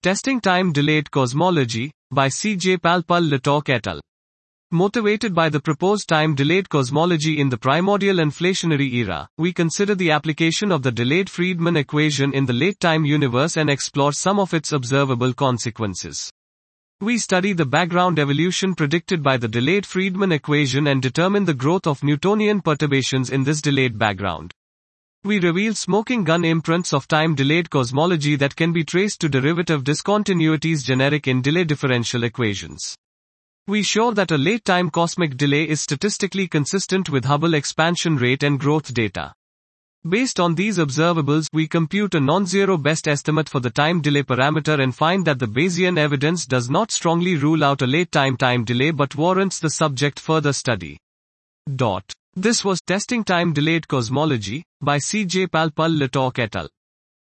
Testing Time-Delayed Cosmology, by C.J. Palpal-Letalk et al. Motivated by the proposed time-delayed cosmology in the primordial inflationary era, we consider the application of the delayed Friedmann equation in the late-time universe and explore some of its observable consequences. We study the background evolution predicted by the delayed Friedmann equation and determine the growth of Newtonian perturbations in this delayed background. We reveal smoking gun imprints of time-delayed cosmology that can be traced to derivative discontinuities generic in delay differential equations. We show that a late-time cosmic delay is statistically consistent with Hubble expansion rate and growth data. Based on these observables, we compute a non-zero best estimate for the time delay parameter and find that the Bayesian evidence does not strongly rule out a late-time time delay but warrants the subject further study. This was Testing Time-Delayed Cosmology, by C.J. Palpal-Letalk et al.